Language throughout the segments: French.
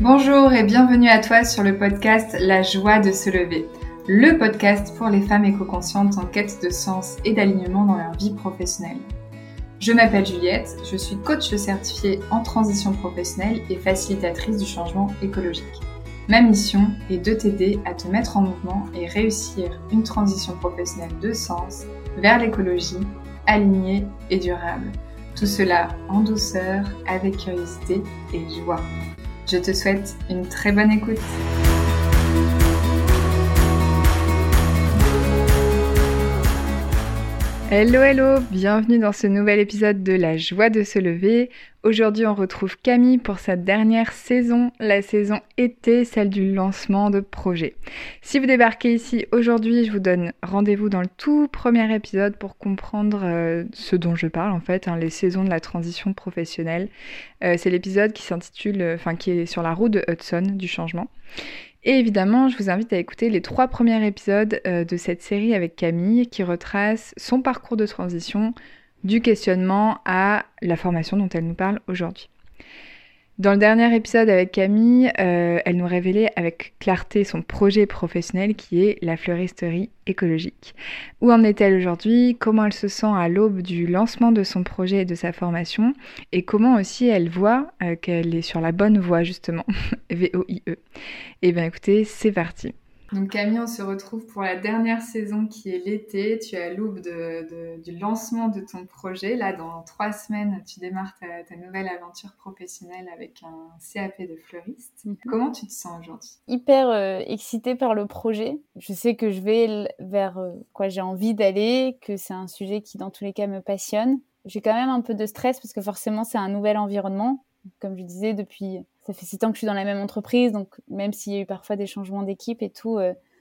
Bonjour et bienvenue à toi sur le podcast La joie de se lever, le podcast pour les femmes éco-conscientes en quête de sens et d'alignement dans leur vie professionnelle. Je m'appelle Juliette, je suis coach certifiée en transition professionnelle et facilitatrice du changement écologique. Ma mission est de t'aider à te mettre en mouvement et réussir une transition professionnelle de sens vers l'écologie, alignée et durable. Tout cela en douceur, avec curiosité et joie. Je te souhaite une très bonne écoute. Hello, bienvenue dans ce nouvel épisode de La joie de se lever. Aujourd'hui, on retrouve Camille pour sa dernière saison, la saison été, celle du lancement de projet. Si vous débarquez ici aujourd'hui, je vous donne rendez-vous dans le tout premier épisode pour comprendre ce dont je parle en fait, les saisons de la transition professionnelle. C'est l'épisode qui s'intitule, qui est sur la route de Hudson du changement. Et évidemment, je vous invite à écouter les 3 premiers épisodes de cette série avec Camille qui retrace son parcours de transition du questionnement à la formation dont elle nous parle aujourd'hui. Dans le dernier épisode avec Camille, elle nous révélait avec clarté son projet professionnel qui est la fleuristerie écologique. Où en est-elle aujourd'hui? Comment elle se sent à l'aube du lancement de son projet et de sa formation? Et comment aussi elle voit qu'elle est sur la bonne voie justement, V-O-I-E. Et bien écoutez, c'est parti. Donc Camille, on se retrouve pour la dernière saison qui est l'été. Tu es à l'aube du lancement de ton projet. Là, dans 3 semaines, tu démarres ta nouvelle aventure professionnelle avec un CAP de fleuriste. Comment tu te sens aujourd'hui? Hyper excitée par le projet. Je sais que je vais vers quoi j'ai envie d'aller, que c'est un sujet qui dans tous les cas me passionne. J'ai quand même un peu de stress parce que forcément c'est un nouvel environnement. Comme je disais, ça fait 6 ans que je suis dans la même entreprise, donc même s'il y a eu parfois des changements d'équipe et tout,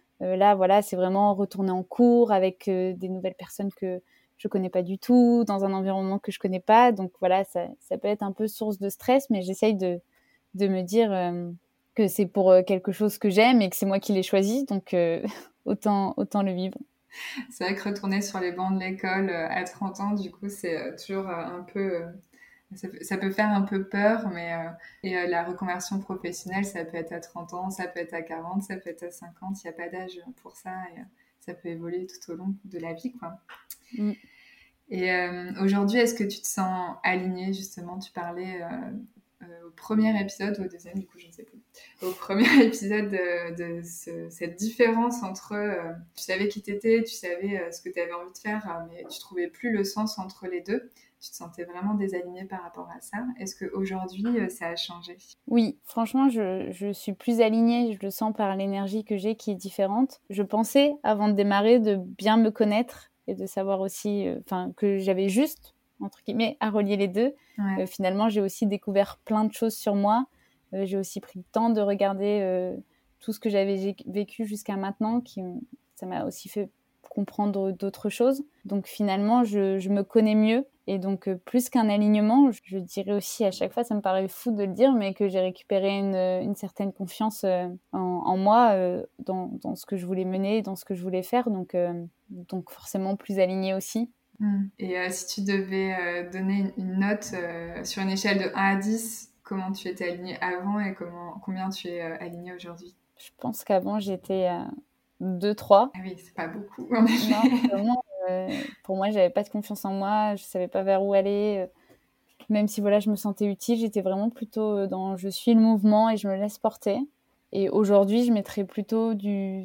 là voilà, c'est vraiment retourner en cours avec des nouvelles personnes que je connais pas du tout, dans un environnement que je connais pas. Donc voilà, ça peut être un peu source de stress, mais j'essaye de me dire que c'est pour quelque chose que j'aime et que c'est moi qui l'ai choisi, donc autant le vivre. C'est vrai que retourner sur les bancs de l'école à 30 ans, du coup, c'est toujours un peu... Ça peut faire un peu peur, mais la reconversion professionnelle, ça peut être à 30 ans, ça peut être à 40, ça peut être à 50, il n'y a pas d'âge pour ça, et ça peut évoluer tout au long de la vie, quoi. Mm. Et aujourd'hui, est-ce que tu te sens alignée, justement? Tu parlais au premier épisode, ou au deuxième, du coup, je ne sais plus. Au premier épisode de cette différence entre... tu savais qui t'étais, tu savais ce que tu avais envie de faire, mais tu trouvais plus le sens entre les deux. Tu te sentais vraiment désalignée par rapport à ça. Est-ce qu'aujourd'hui, ça a changé? Oui, franchement, je suis plus alignée. Je le sens par l'énergie que j'ai qui est différente. Je pensais, avant de démarrer, de bien me connaître et de savoir aussi que j'avais juste, entre guillemets, à relier les deux. Ouais. Finalement, j'ai aussi découvert plein de choses sur moi. J'ai aussi pris le temps de regarder tout ce que j'avais vécu jusqu'à maintenant. Ça m'a aussi fait comprendre d'autres choses. Donc finalement, je me connais mieux. Et donc, plus qu'un alignement, je dirais aussi à chaque fois, ça me paraît fou de le dire, mais que j'ai récupéré une certaine confiance en moi, dans ce que je voulais mener, dans ce que je voulais faire. Donc forcément, plus alignée aussi. Et si tu devais donner une note sur une échelle de 1 à 10, comment tu étais alignée avant et combien tu es alignée aujourd'hui? Je pense qu'avant, j'étais à 2-3. Ah oui, c'est pas beaucoup, en effet. Non, vraiment, pour moi, j'avais pas de confiance en moi, je savais pas vers où aller. Même si voilà, je me sentais utile, j'étais vraiment plutôt dans je suis le mouvement et je me laisse porter. Et aujourd'hui, je mettrais plutôt du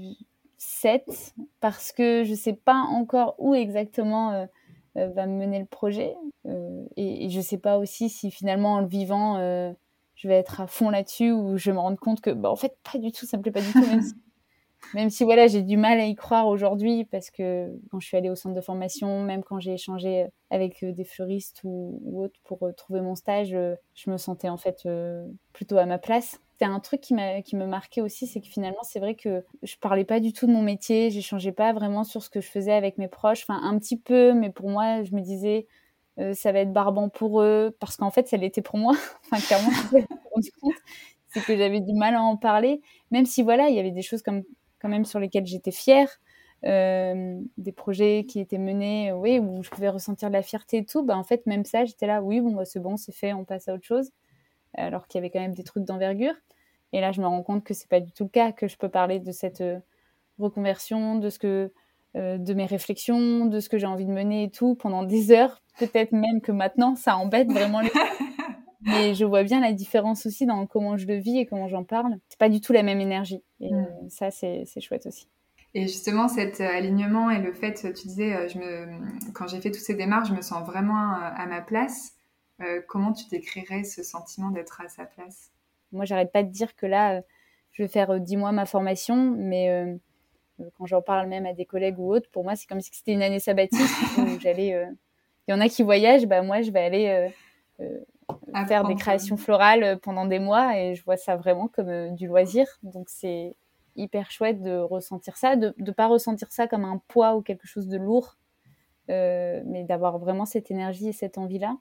7 parce que je sais pas encore où exactement va me mener le projet. Et je sais pas aussi si finalement en le vivant, je vais être à fond là-dessus ou je vais me rendre compte que en fait, pas du tout, ça me plaît pas du tout, même si voilà, j'ai du mal à y croire aujourd'hui parce que quand je suis allée au centre de formation, même quand j'ai échangé avec des fleuristes ou autres pour trouver mon stage, je me sentais en fait plutôt à ma place. C'est un truc qui me marquait aussi, c'est que finalement, c'est vrai que je parlais pas du tout de mon métier, j'échangeais pas vraiment sur ce que je faisais avec mes proches, enfin un petit peu, mais pour moi, je me disais ça va être barbant pour eux, parce qu'en fait, ça l'était pour moi. Enfin, clairement, c'est ça que je me suis rendu compte, c'est que j'avais du mal à en parler, même si voilà, il y avait des choses quand même sur lesquels j'étais fière, des projets qui étaient menés, oui, où je pouvais ressentir de la fierté et tout, en fait, même ça, j'étais là, oui, c'est bon, c'est fait, on passe à autre chose, alors qu'il y avait quand même des trucs d'envergure. Et là, je me rends compte que c'est pas du tout le cas, que je peux parler de cette reconversion, de mes réflexions, de ce que j'ai envie de mener et tout pendant des heures. Peut-être même que maintenant, ça embête vraiment les gens. Mais je vois bien la différence aussi dans comment je le vis et comment j'en parle. C'est pas du tout la même énergie. Et ça, c'est chouette aussi. Et justement, cet alignement et le fait, tu disais, quand j'ai fait toutes ces démarches, je me sens vraiment à ma place. Comment tu décrirais ce sentiment d'être à sa place? Moi, j'arrête pas de dire que là, je vais faire 10 mois ma formation, mais quand j'en parle même à des collègues ou autres, pour moi, c'est comme si c'était une année sabbatique où j'allais... Il y en a qui voyagent, bah moi, je vais aller faire des créations florales pendant des mois et je vois ça vraiment comme du loisir. Donc, c'est hyper chouette de ressentir ça, de ne pas ressentir ça comme un poids ou quelque chose de lourd, mais d'avoir vraiment cette énergie et cette envie-là.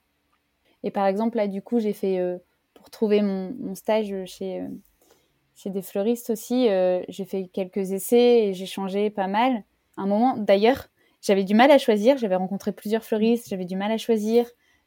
Et par exemple, là, du coup, j'ai fait, pour trouver mon stage chez des fleuristes aussi, j'ai fait quelques essais et j'ai changé pas mal. À un moment, d'ailleurs, j'avais du mal à choisir. J'avais rencontré plusieurs fleuristes, j'avais du mal à choisir.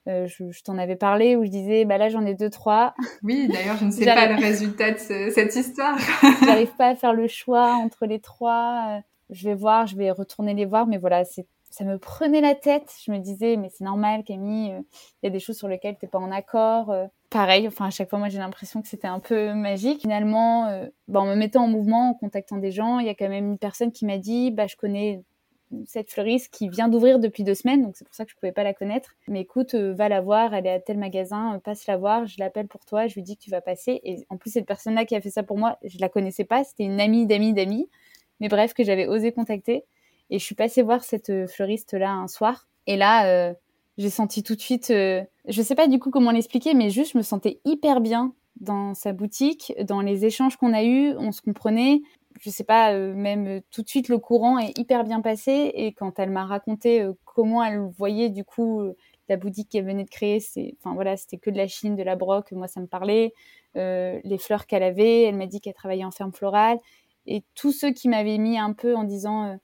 Je t'en avais parlé où je disais, bah là, j'en ai 2, 3. Oui, d'ailleurs, je ne sais pas le résultat de cette histoire. J'arrive pas à faire le choix entre les 3. Je vais voir, je vais retourner les voir, mais voilà, ça me prenait la tête. Je me disais, mais c'est normal, Camille, il y a des choses sur lesquelles t'es pas en accord. Pareil, enfin, à chaque fois, moi, j'ai l'impression que c'était un peu magique. Finalement, en me mettant en mouvement, en contactant des gens, il y a quand même une personne qui m'a dit, bah, je connais cette fleuriste qui vient d'ouvrir depuis 2 semaines, donc c'est pour ça que je pouvais pas la connaître. Mais écoute, va la voir, elle est à tel magasin, passe la voir, je l'appelle pour toi, je lui dis que tu vas passer. Et en plus, cette personne-là qui a fait ça pour moi, je la connaissais pas, c'était une amie d'amis, mais bref, que j'avais osé contacter. Et je suis passée voir cette fleuriste-là un soir. Et là, j'ai senti tout de suite, je sais pas du coup comment l'expliquer, mais juste je me sentais hyper bien dans sa boutique, dans les échanges qu'on a eus, on se comprenait. Je sais pas, même tout de suite le courant est hyper bien passé. Et quand elle m'a raconté comment elle voyait du coup la boutique qu'elle venait de créer, c'était que de la Chine, de la broc, moi ça me parlait. Les fleurs qu'elle avait, elle m'a dit qu'elle travaillait en ferme florale. Et tous ceux qui m'avaient mis un peu en disant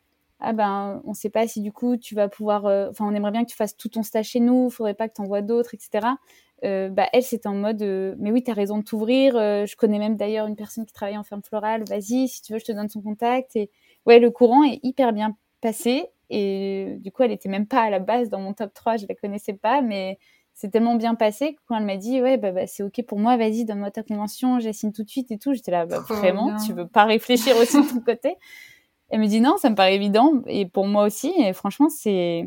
ah ben on sait pas si du coup tu vas pouvoir, on aimerait bien que tu fasses tout ton stage chez nous, faudrait pas que tu envoies d'autres, etc. Elle, c'était en mode mais oui, t'as raison de t'ouvrir. Je connais même d'ailleurs une personne qui travaille en ferme florale. Vas-y, si tu veux, je te donne son contact. Et ouais, le courant est hyper bien passé. Et du coup, elle était même pas à la base dans mon top 3. Je la connaissais pas, mais c'est tellement bien passé que quand elle m'a dit ouais, c'est ok pour moi, vas-y, donne-moi ta convention, j'assigne tout de suite et tout. J'étais là, vraiment, tu veux pas réfléchir aussi de ton côté? Elle me dit non, ça me paraît évident. Et pour moi aussi. Et franchement, je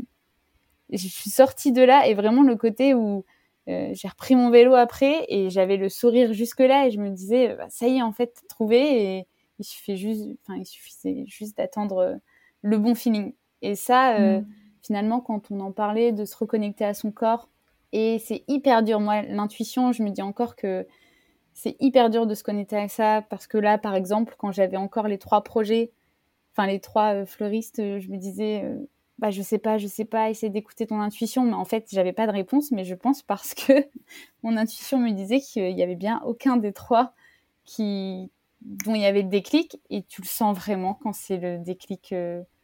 suis sortie de là et vraiment le côté où j'ai repris mon vélo après et j'avais le sourire jusque-là et je me disais, ça y est, en fait, trouvé et il suffisait juste d'attendre le bon feeling. Et ça, finalement, quand on en parlait de se reconnecter à son corps, et c'est hyper dur. Moi, l'intuition, je me dis encore que c'est hyper dur de se connecter à ça parce que là, par exemple, quand j'avais encore les 3 projets, les 3 fleuristes, je me disais je sais pas, essaie d'écouter ton intuition. Mais en fait, j'avais pas de réponse, mais je pense parce que mon intuition me disait qu'il y avait bien aucun des 3 dont il y avait le déclic. Et tu le sens vraiment quand c'est le déclic.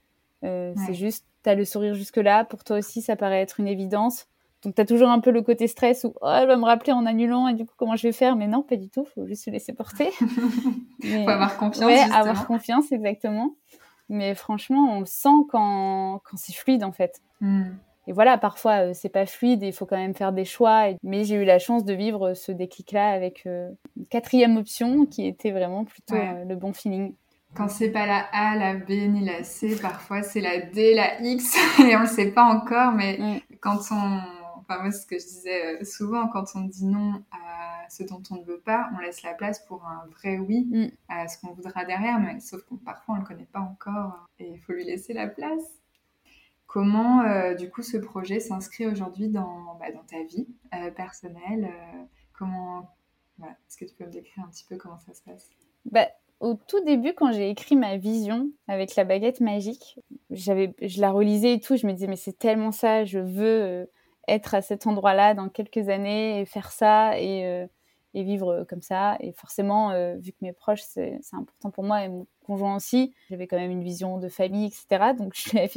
C'est juste, t'as le sourire jusque-là. Pour toi aussi, ça paraît être une évidence. Donc, t'as toujours un peu le côté stress où elle va me rappeler en annulant et du coup, comment je vais faire? Mais non, pas du tout. Faut juste se laisser porter. Faut avoir confiance. Ouais, justement. avoir confiance, exactement. Mais franchement, on le sent quand c'est fluide, en fait. Et voilà, parfois, c'est pas fluide et il faut quand même faire des choix. Mais j'ai eu la chance de vivre ce déclic-là avec une 4e option qui était vraiment plutôt le bon feeling. Quand c'est pas la A, la B ni la C, parfois c'est la D, la X et on le sait pas encore. Mais quand moi, c'est ce que je disais souvent, quand on dit non à ce dont on ne veut pas, on laisse la place pour un vrai oui à ce qu'on voudra derrière. Mais sauf que parfois on le connaît pas encore et il faut lui laisser la place. Comment, du coup, ce projet s'inscrit aujourd'hui dans ta vie personnelle est-ce que tu peux me décrire un petit peu comment ça se passe? Au tout début, quand j'ai écrit ma vision avec la baguette magique, je la relisais et tout, je me disais mais c'est tellement ça, je veux être à cet endroit-là dans quelques années et faire ça et vivre comme ça. Et forcément, vu que mes proches, c'est important pour moi et mon conjoint aussi, j'avais quand même une vision de famille, etc. Donc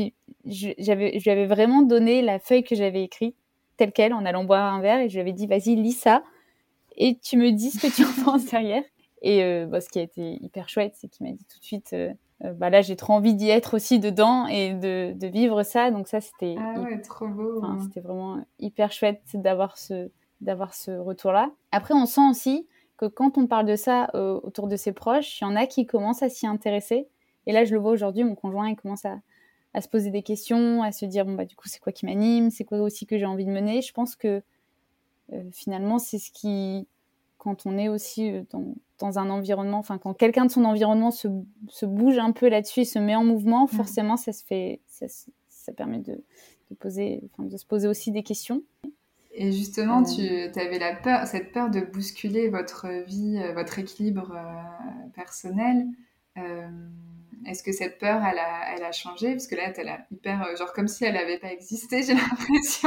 je lui avais vraiment donné la feuille que j'avais écrite telle quelle en allant boire un verre et je lui avais dit vas-y, lis ça et tu me dis ce que tu en penses derrière. Et ce qui a été hyper chouette, c'est qu'il m'a dit tout de suite, là, j'ai trop envie d'y être aussi dedans et de vivre ça. Donc ça, c'était, trop beau. c'était vraiment hyper chouette d'avoir ce retour-là. Après, on sent aussi que quand on parle de ça autour de ses proches, il y en a qui commencent à s'y intéresser. Et là, je le vois aujourd'hui, mon conjoint, il commence à se poser des questions, à se dire, du coup, c'est quoi qui m'anime? C'est quoi aussi que j'ai envie de mener? Je pense que finalement, c'est ce qui, quand on est aussi dans un environnement, enfin, quand quelqu'un de son environnement se bouge un peu là-dessus et se met en mouvement, forcément, ça permet de se poser aussi des questions. Et justement, tu avais cette peur de bousculer votre vie, votre équilibre personnel. Est-ce que cette peur, elle a changé? Parce que là, t'as l'air hyper, genre comme si elle n'avait pas existé, j'ai l'impression.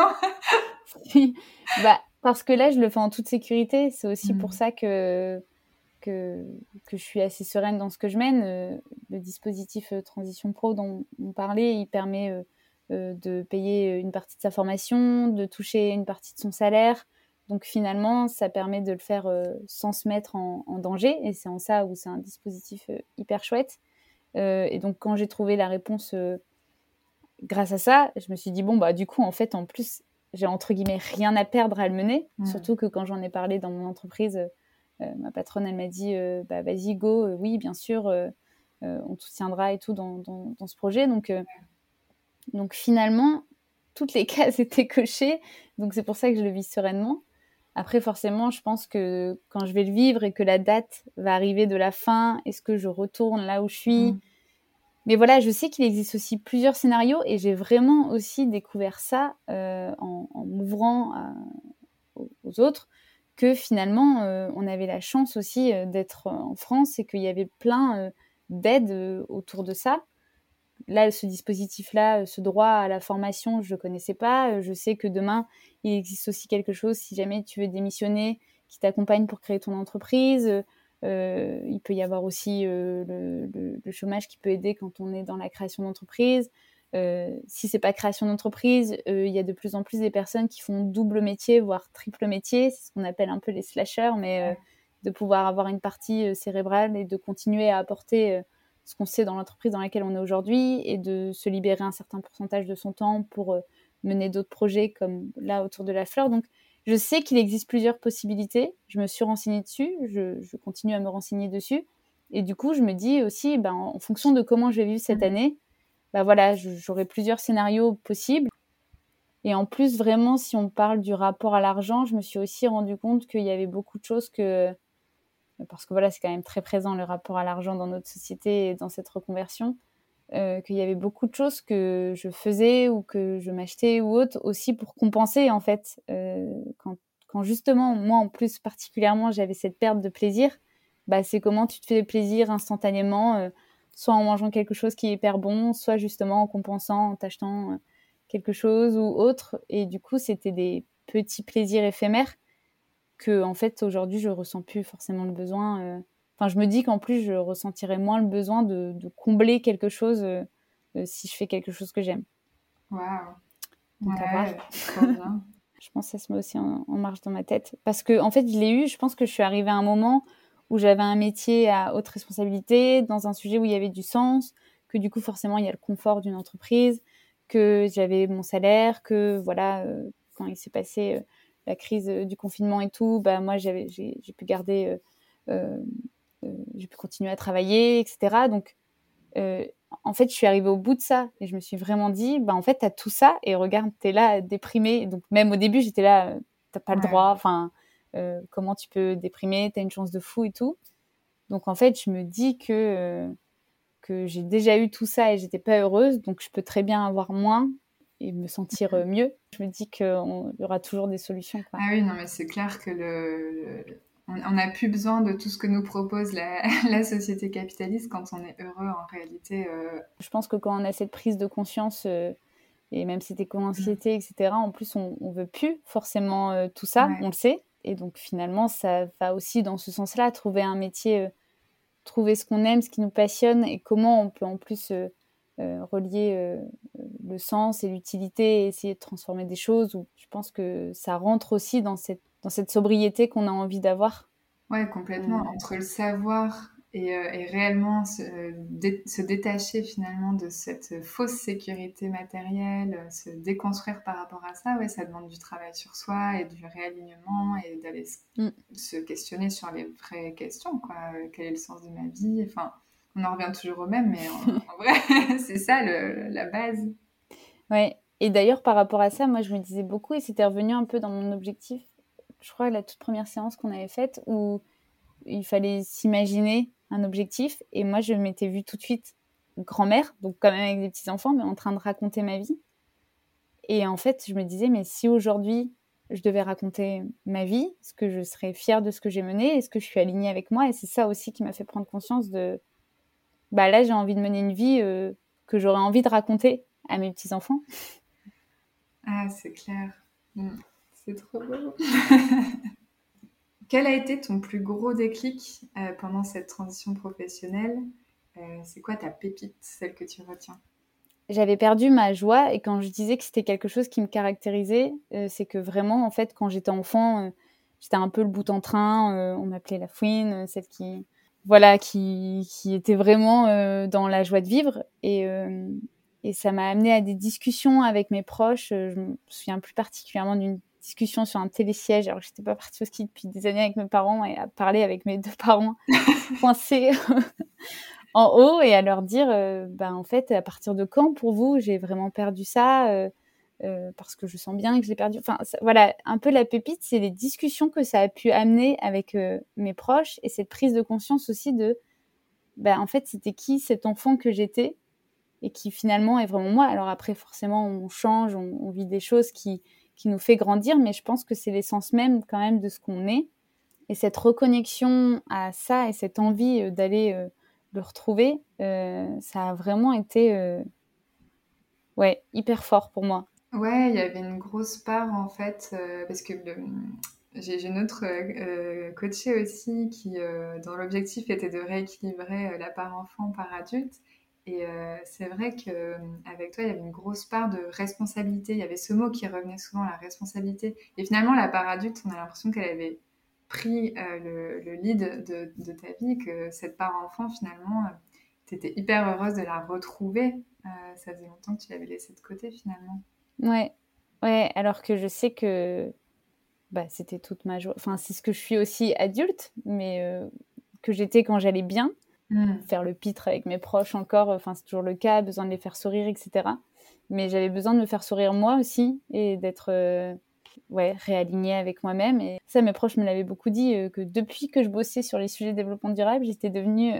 Parce que là, je le fais en toute sécurité. C'est aussi pour ça que je suis assez sereine dans ce que je mène. Le dispositif Transition Pro dont on parlait, il permet de payer une partie de sa formation, de toucher une partie de son salaire. Donc finalement, ça permet de le faire sans se mettre en danger. Et c'est en ça où c'est un dispositif hyper chouette. Et donc quand j'ai trouvé la réponse grâce à ça, je me suis dit, du coup, en fait, en plus, j'ai entre guillemets rien à perdre à le mener. Surtout que quand j'en ai parlé dans mon entreprise, ma patronne, elle m'a dit, vas-y, go, oui, bien sûr, on te soutiendra et tout dans ce projet. Donc finalement, toutes les cases étaient cochées. Donc c'est pour ça que je le vis sereinement. Après, forcément, je pense que quand je vais le vivre et que la date va arriver de la fin, est-ce que je retourne là où je suis ? Mais voilà, je sais qu'il existe aussi plusieurs scénarios et j'ai vraiment aussi découvert ça en m'ouvrant aux autres, que finalement, on avait la chance aussi d'être en France et qu'il y avait plein d'aides autour de ça. Là, ce dispositif-là, ce droit à la formation, je ne connaissais pas. Je sais que demain, il existe aussi quelque chose, si jamais tu veux démissionner, qui t'accompagne pour créer ton entreprise. Il peut y avoir aussi le chômage qui peut aider quand on est dans la création d'entreprise. Si c'est pas création d'entreprise, il y a de plus en plus des personnes qui font double métier, voire triple métier. C'est ce qu'on appelle un peu les slashers, mais de pouvoir avoir une partie cérébrale et de continuer à apporter ce qu'on sait dans l'entreprise dans laquelle on est aujourd'hui et de se libérer un certain pourcentage de son temps pour mener d'autres projets comme là autour de la fleur. Donc, je sais qu'il existe plusieurs possibilités. Je me suis renseignée dessus. Je continue à me renseigner dessus. Et du coup, je me dis aussi, en fonction de comment je vais vivre cette année, j'aurai plusieurs scénarios possibles. Et en plus, vraiment, si on parle du rapport à l'argent, je me suis aussi rendu compte qu'il y avait beaucoup de choses parce que c'est quand même très présent le rapport à l'argent dans notre société et dans cette reconversion, qu'il y avait beaucoup de choses que je faisais ou que je m'achetais ou autre aussi pour compenser en fait. Quand justement, moi en plus particulièrement, j'avais cette perte de plaisir, c'est comment tu te fais plaisir instantanément, soit en mangeant quelque chose qui est hyper bon, soit justement en compensant, en t'achetant quelque chose ou autre. Et du coup, c'était des petits plaisirs éphémères que en fait aujourd'hui je ressens plus forcément le besoin. Je me dis qu'en plus je ressentirais moins le besoin de combler quelque chose si je fais quelque chose que j'aime. Waouh. Donc à voir. Trop bien. Je pense que ça se met aussi en marche dans ma tête parce que en fait je pense que je suis arrivée à un moment où j'avais un métier à haute responsabilité dans un sujet où il y avait du sens, que du coup forcément il y a le confort d'une entreprise, que j'avais mon salaire, que quand il s'est passé la crise du confinement et tout, moi j'ai pu garder, j'ai pu continuer à travailler, etc. Donc en fait, je suis arrivée au bout de ça et je me suis vraiment dit, en fait, t'as tout ça et regarde, t'es là déprimée. Donc même au début, j'étais là, t'as pas le droit. Enfin, comment tu peux déprimer? T'as une chance de fou et tout. Donc en fait, je me dis que j'ai déjà eu tout ça et j'étais pas heureuse, donc je peux très bien avoir moins et me sentir mieux. Je me dis qu'il y aura toujours des solutions, quoi. Ah oui, non, mais c'est clair que on n'a plus besoin de tout ce que nous propose la société capitaliste quand on est heureux en réalité. Je pense que quand on a cette prise de conscience et même cette éco-anxiété, etc., en plus on veut plus forcément tout ça, on le sait. Et donc finalement, ça va aussi dans ce sens-là, trouver un métier, trouver ce qu'on aime, ce qui nous passionne et comment on peut en plus relier le sens et l'utilité et essayer de transformer des choses. Je pense que ça rentre aussi dans cette sobriété qu'on a envie d'avoir. Ouais, complètement. Euh, Entre le savoir et réellement se détacher finalement de cette fausse sécurité matérielle, se déconstruire par rapport à ça, ouais, ça demande du travail sur soi et du réalignement et d'aller mm. se questionner sur les vraies questions, quoi. Quel est le sens de ma vie? Enfin, on en revient toujours au même, mais en vrai, c'est ça la base. Ouais. Et d'ailleurs, par rapport à ça, moi, je me disais beaucoup, et c'était revenu un peu dans mon objectif, je crois, la toute première séance qu'on avait faite, où il fallait s'imaginer un objectif. Et moi, je m'étais vue tout de suite grand-mère, donc quand même avec des petits-enfants, mais en train de raconter ma vie. Et en fait, je me disais, mais si aujourd'hui, je devais raconter ma vie, est-ce que je serais fière de ce que j'ai mené? Est-ce que je suis alignée avec moi? Et c'est ça aussi qui m'a fait prendre conscience de, bah là, j'ai envie de mener une vie que j'aurais envie de raconter à mes petits-enfants. Ah, c'est clair. Mm. C'est trop beau. Quel a été ton plus gros déclic pendant cette transition professionnelle? C'est quoi ta pépite, celle que tu retiens? J'avais perdu ma joie, et quand je disais que c'était quelque chose qui me caractérisait, c'est que vraiment, en fait, quand j'étais enfant, j'étais un peu le bout en train, on m'appelait la fouine, celle qui, voilà, qui était vraiment dans la joie de vivre, et ça m'a amené à des discussions avec mes proches. Je me souviens plus particulièrement d'une discussion sur un télésiège, alors que j'étais pas partie au ski depuis des années avec mes parents, et à parler avec mes 2 parents coincés en haut, et à leur dire bah, en fait, à partir de quand pour vous j'ai vraiment perdu ça, parce que je sens bien que j'ai perdu. Enfin, voilà, un peu la pépite, c'est les discussions que ça a pu amener avec mes proches, et cette prise de conscience aussi de bah, en fait, c'était qui cet enfant que j'étais et qui finalement est vraiment moi. Alors après, forcément, on change, on vit des choses qui nous fait grandir, mais je pense que c'est l'essence même quand même de ce qu'on est. Et cette reconnexion à ça et cette envie d'aller le retrouver, ça a vraiment été ouais, hyper fort pour moi. Ouais, il y avait une grosse part en fait, parce que j'ai une autre coachée aussi qui, dont l'objectif était de rééquilibrer la part enfant, part adulte. Et c'est vrai qu'avec toi, il y avait une grosse part de responsabilité. Il y avait ce mot qui revenait souvent, la responsabilité. Et finalement, la part adulte, on a l'impression qu'elle avait pris le lead de ta vie, que cette part enfant, finalement, tu étais hyper heureuse de la retrouver. Ça faisait longtemps que tu l'avais laissée de côté, finalement. Ouais, ouais, alors que je sais que bah, c'était toute ma joie. Enfin, c'est ce que je suis aussi adulte, mais que j'étais quand j'allais bien, Mm. faire le pitre avec mes proches encore, enfin, c'est toujours le cas, besoin de les faire sourire, etc. Mais j'avais besoin de me faire sourire moi aussi, et d'être ouais, réalignée avec moi-même. Et ça, mes proches me l'avaient beaucoup dit, que depuis que je bossais sur les sujets de développement durable, j'étais devenue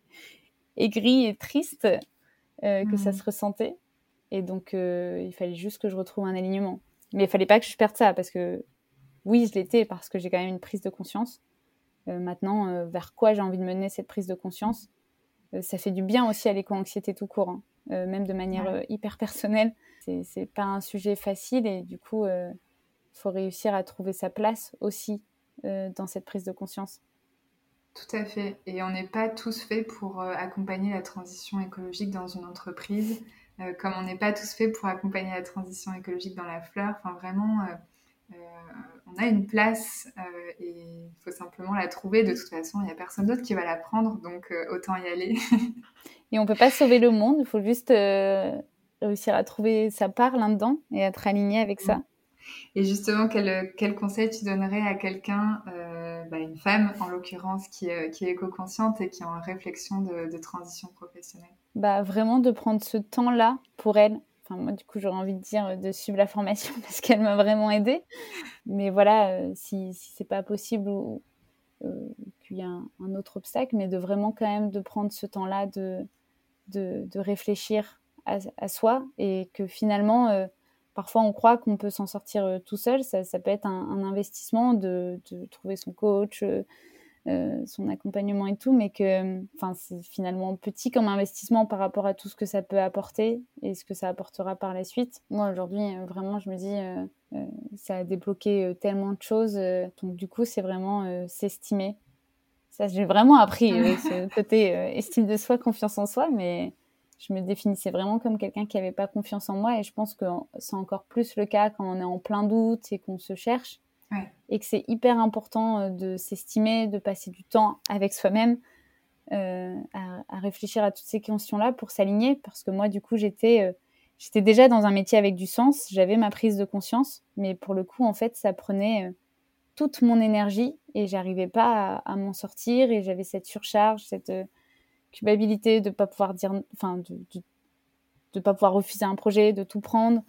aigrie et triste, que ça se Mm. ressentait. Et donc, il fallait juste que je retrouve un alignement. Mais il fallait pas que je perde ça, parce que oui, je l'étais, parce que j'ai quand même une prise de conscience. Maintenant, vers quoi j'ai envie de mener cette prise de conscience, ça fait du bien aussi à l'éco-anxiété tout court, hein. Même de manière Ouais, hyper personnelle. C'est pas un sujet facile, et du coup, faut réussir à trouver sa place aussi dans cette prise de conscience. tout à fait. Et on n'est pas tous faits pour accompagner la transition écologique dans une entreprise, comme on n'est pas tous faits pour accompagner la transition écologique dans la fleur. Enfin, vraiment, euh, on a une place et il faut simplement la trouver. De toute façon, il n'y a personne d'autre qui va la prendre, donc autant y aller. Et on peut pas sauver le monde, il faut juste réussir à trouver sa part là-dedans et être aligné avec ça. Et justement, quel conseil tu donnerais à quelqu'un, une femme en l'occurrence, qui est éco-consciente et qui est en réflexion de transition professionnelle? Bah, vraiment de prendre ce temps-là pour elle. Enfin, moi, du coup, j'aurais envie de dire de suivre la formation parce qu'elle m'a vraiment aidée. Mais voilà, si c'est pas possible, ou qu'il y a un autre obstacle, mais de vraiment quand même de prendre ce temps-là de réfléchir à soi, et que finalement, parfois on croit qu'on peut s'en sortir tout seul. Ça peut être un investissement de trouver son coach, son accompagnement et tout, mais que enfin, c'est finalement petit comme investissement par rapport à tout ce que ça peut apporter et ce que ça apportera par la suite. Moi, aujourd'hui, vraiment, je me dis, ça a débloqué tellement de choses. Donc, du coup, c'est vraiment s'estimer. Ça, j'ai vraiment appris ce côté estime de soi, confiance en soi, mais je me définissais vraiment comme quelqu'un qui n'avait pas confiance en moi, et je pense que c'est encore plus le cas quand on est en plein doute et qu'on se cherche. Ouais. et que c'est hyper important de s'estimer, de passer du temps avec soi-même, à réfléchir à toutes ces questions-là pour s'aligner. Parce que moi, du coup, j'étais déjà dans un métier avec du sens, j'avais ma prise de conscience, mais pour le coup, en fait, ça prenait toute mon énergie et j'arrivais pas à m'en sortir et j'avais cette surcharge, cette culpabilité de pas pouvoir dire, enfin, de pas pouvoir refuser un projet, de tout prendre.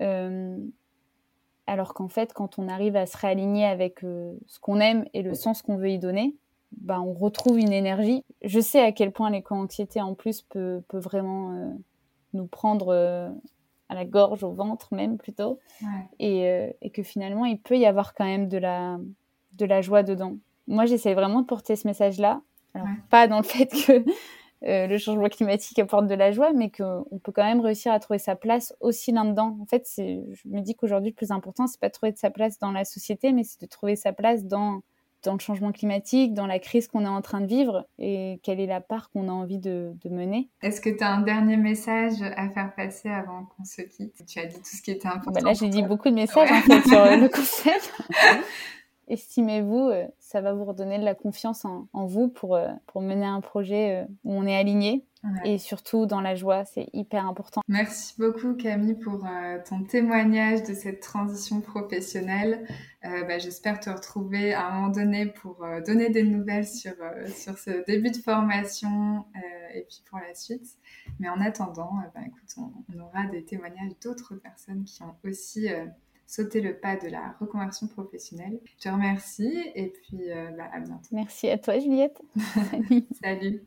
Alors qu'en fait, quand on arrive à se réaligner avec ce qu'on aime et le sens qu'on veut y donner, bah, on retrouve une énergie. Je sais à quel point l'éco-anxiété, en plus, peut vraiment nous prendre à la gorge, au ventre même, plutôt. Ouais. Et que finalement, il peut y avoir quand même de la joie dedans. Moi, j'essaie vraiment de porter ce message-là. Alors, pas dans le fait que le changement climatique apporte de la joie, mais qu'on peut quand même réussir à trouver sa place aussi là-dedans. En fait, je me dis qu'aujourd'hui, le plus important, c'est pas de trouver sa place dans la société, mais c'est de trouver sa place dans le changement climatique, dans la crise qu'on est en train de vivre et quelle est la part qu'on a envie de mener. Est-ce que tu as un dernier message à faire passer avant qu'on se quitte ? Tu as dit tout ce qui était important. Là, j'ai dit beaucoup de messages en fait sur le concept. Estimez-vous, ça va vous redonner de la confiance en vous pour mener un projet où on est aligné. Ouais. Et surtout dans la joie, c'est hyper important. Merci beaucoup Camille pour ton témoignage de cette transition professionnelle. J'espère te retrouver à un moment donné pour donner des nouvelles sur ce début de formation et puis pour la suite. Mais en attendant, écoute, on aura des témoignages d'autres personnes qui ont aussi sauté le pas de la reconversion professionnelle. Je te remercie et puis à bientôt. Merci à toi Juliette. Salut.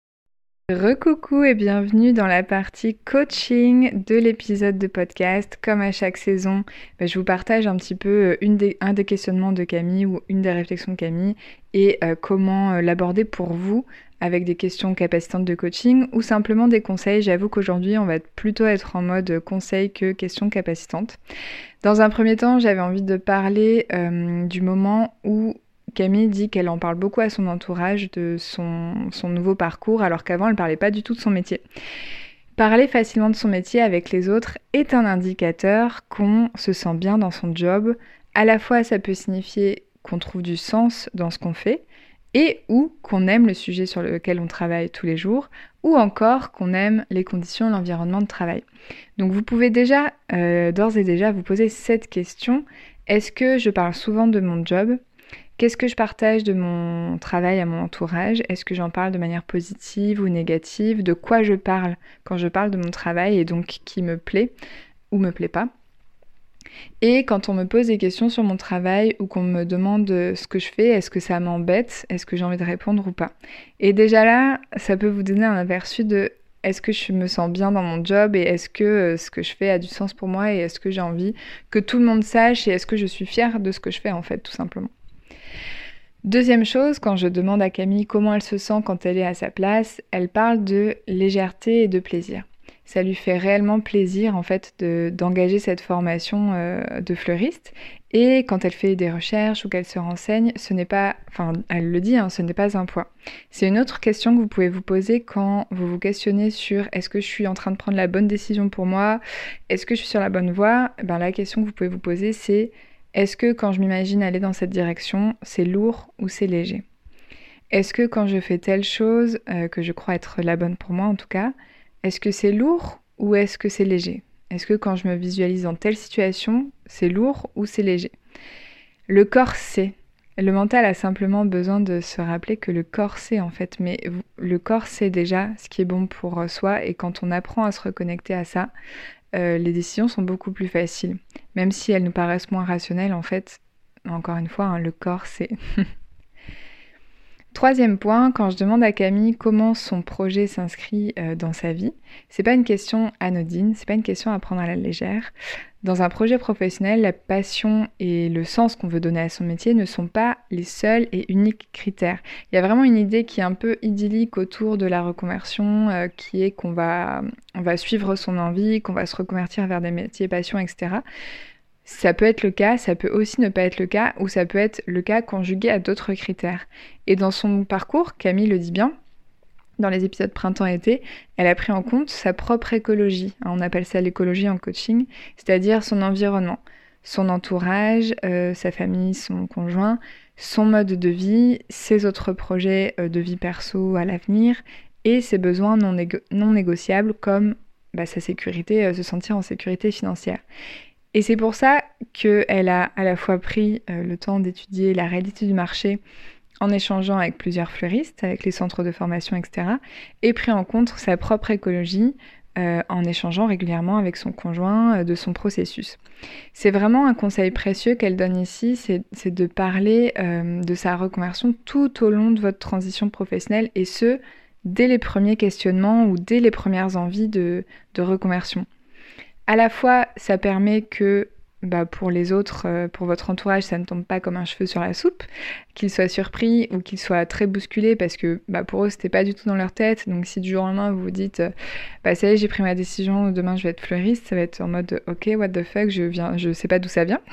Recoucou et bienvenue dans la partie coaching de l'épisode de podcast. Comme à chaque saison, je vous partage un petit peu un des questionnements de Camille ou une des réflexions de Camille et comment l'aborder pour vous avec des questions capacitantes de coaching ou simplement des conseils. J'avoue qu'aujourd'hui, on va plutôt être en mode conseil que questions capacitantes. Dans un premier temps, j'avais envie de parler du moment où Camille dit qu'elle en parle beaucoup à son entourage de son nouveau parcours, alors qu'avant, elle ne parlait pas du tout de son métier. Parler facilement de son métier avec les autres est un indicateur qu'on se sent bien dans son job. À la fois, ça peut signifier qu'on trouve du sens dans ce qu'on fait et ou qu'on aime le sujet sur lequel on travaille tous les jours, ou encore qu'on aime les conditions, l'environnement de travail. Donc vous pouvez déjà, d'ores et déjà, vous poser cette question. Est-ce que je parle souvent de mon job ? Qu'est-ce que je partage de mon travail à mon entourage ? Est-ce que j'en parle de manière positive ou négative ? De quoi je parle quand je parle de mon travail et donc qui me plaît ou me plaît pas ? Et quand on me pose des questions sur mon travail ou qu'on me demande ce que je fais, est-ce que ça m'embête ? Est-ce que j'ai envie de répondre ou pas ? Et déjà là, ça peut vous donner un aperçu de est-ce que je me sens bien dans mon job et est-ce que ce que je fais a du sens pour moi et est-ce que j'ai envie que tout le monde sache et est-ce que je suis fière de ce que je fais en fait, tout simplement. Deuxième chose, quand je demande à Camille comment elle se sent quand elle est à sa place, elle parle de légèreté et de plaisir. Ça lui fait réellement plaisir en fait d'engager cette formation de fleuriste. Et quand elle fait des recherches ou qu'elle se renseigne, ce n'est pas, enfin elle le dit, ce n'est pas un poids. C'est une autre question que vous pouvez vous poser quand vous vous questionnez sur est-ce que je suis en train de prendre la bonne décision pour moi ? Est-ce que je suis sur la bonne voie ? La question que vous pouvez vous poser c'est est-ce que quand je m'imagine aller dans cette direction, c'est lourd ou c'est léger ? Est-ce que quand je fais telle chose, que je crois être la bonne pour moi en tout cas, est-ce que c'est lourd ou est-ce que c'est léger ? Est-ce que quand je me visualise dans telle situation, c'est lourd ou c'est léger ? Le corps sait. Le mental a simplement besoin de se rappeler que le corps sait en fait, mais le corps sait déjà ce qui est bon pour soi et quand on apprend à se reconnecter à ça, les décisions sont beaucoup plus faciles. Même si elles nous paraissent moins rationnelles, en fait, encore une fois, le corps sait. Troisième point, quand je demande à Camille comment son projet s'inscrit dans sa vie, c'est pas une question anodine, c'est pas une question à prendre à la légère. Dans un projet professionnel, la passion et le sens qu'on veut donner à son métier ne sont pas les seuls et uniques critères. Il y a vraiment une idée qui est un peu idyllique autour de la reconversion, qui est qu'on va suivre son envie, qu'on va se reconvertir vers des métiers passion, etc. Ça peut être le cas, ça peut aussi ne pas être le cas, ou ça peut être le cas conjugué à d'autres critères. Et dans son parcours, Camille le dit bien, dans les épisodes printemps-été, elle a pris en compte sa propre écologie. On appelle ça l'écologie en coaching, c'est-à-dire son environnement. son entourage, sa famille, son conjoint, son mode de vie, ses autres projets de vie perso à l'avenir et ses besoins non négociables comme sa sécurité, se sentir en sécurité financière. Et c'est pour ça qu'elle a à la fois pris le temps d'étudier la réalité du marché en échangeant avec plusieurs fleuristes, avec les centres de formation, etc. et pris en compte sa propre écologie en échangeant régulièrement avec son conjoint de son processus. C'est vraiment un conseil précieux qu'elle donne ici, c'est de parler de sa reconversion tout au long de votre transition professionnelle et ce, dès les premiers questionnements ou dès les premières envies de reconversion. À la fois, ça permet que pour les autres, pour votre entourage, ça ne tombe pas comme un cheveu sur la soupe, qu'ils soient surpris ou qu'ils soient très bousculés parce que pour eux, c'était pas du tout dans leur tête. Donc si du jour au lendemain, vous vous dites ça y est, j'ai pris ma décision, demain je vais être fleuriste, ça va être en mode ok, what the fuck, je sais pas d'où ça vient.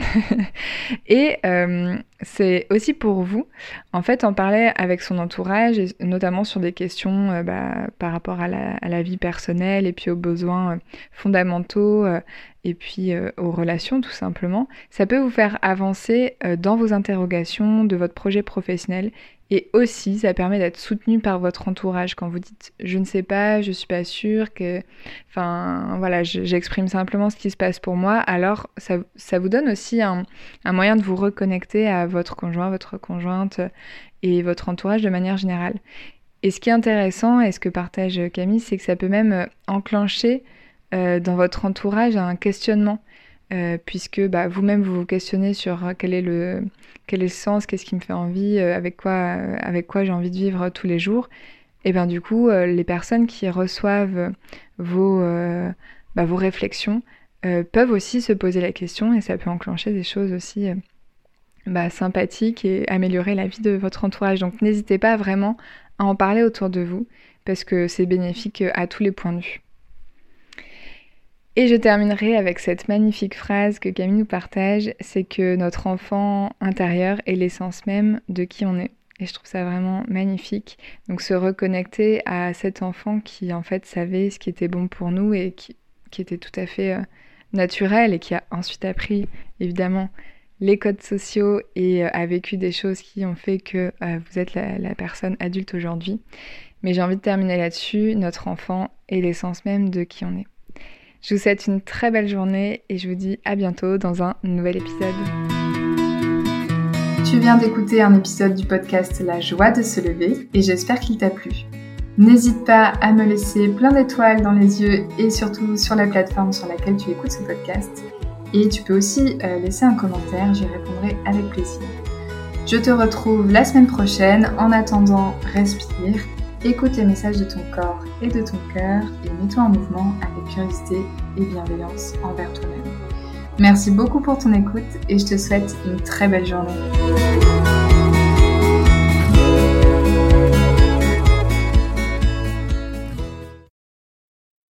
Et c'est aussi pour vous, en fait, en parler avec son entourage, et notamment sur des questions par rapport à la vie personnelle et puis aux besoins fondamentaux et puis aux relations tout simplement. Ça peut vous faire avancer dans vos interrogations de votre projet professionnel et aussi ça permet d'être soutenu par votre entourage quand vous dites je ne sais pas, je suis pas sûre que... Enfin voilà, j'exprime simplement ce qui se passe pour moi. Alors ça vous donne aussi un moyen de vous reconnecter à votre conjoint, votre conjointe et votre entourage de manière générale. Et ce qui est intéressant et ce que partage Camille, c'est que ça peut même enclencher dans votre entourage un questionnement puisque vous-même vous vous questionnez sur quel est le sens, qu'est-ce qui me fait envie, avec quoi j'ai envie de vivre tous les jours. Et du coup les personnes qui reçoivent vos réflexions peuvent aussi se poser la question et ça peut enclencher des choses aussi sympathiques et améliorer la vie de votre entourage. Donc n'hésitez pas vraiment à en parler autour de vous parce que c'est bénéfique à tous les points de vue. Et je terminerai avec cette magnifique phrase que Camille nous partage, c'est que notre enfant intérieur est l'essence même de qui on est. Et je trouve ça vraiment magnifique. Donc se reconnecter à cet enfant qui en fait savait ce qui était bon pour nous et qui était tout à fait naturel et qui a ensuite appris évidemment les codes sociaux et a vécu des choses qui ont fait que vous êtes la personne adulte aujourd'hui. Mais j'ai envie de terminer là-dessus, notre enfant est l'essence même de qui on est. Je vous souhaite une très belle journée et je vous dis à bientôt dans un nouvel épisode. Tu viens d'écouter un épisode du podcast La joie de se lever et j'espère qu'il t'a plu. N'hésite pas à me laisser plein d'étoiles dans les yeux et surtout sur la plateforme sur laquelle tu écoutes ce podcast. Et tu peux aussi laisser un commentaire, j'y répondrai avec plaisir. Je te retrouve la semaine prochaine. En attendant, respire. Écoute les messages de ton corps et de ton cœur et mets-toi en mouvement avec curiosité et bienveillance envers toi-même. Merci beaucoup pour ton écoute et je te souhaite une très belle journée.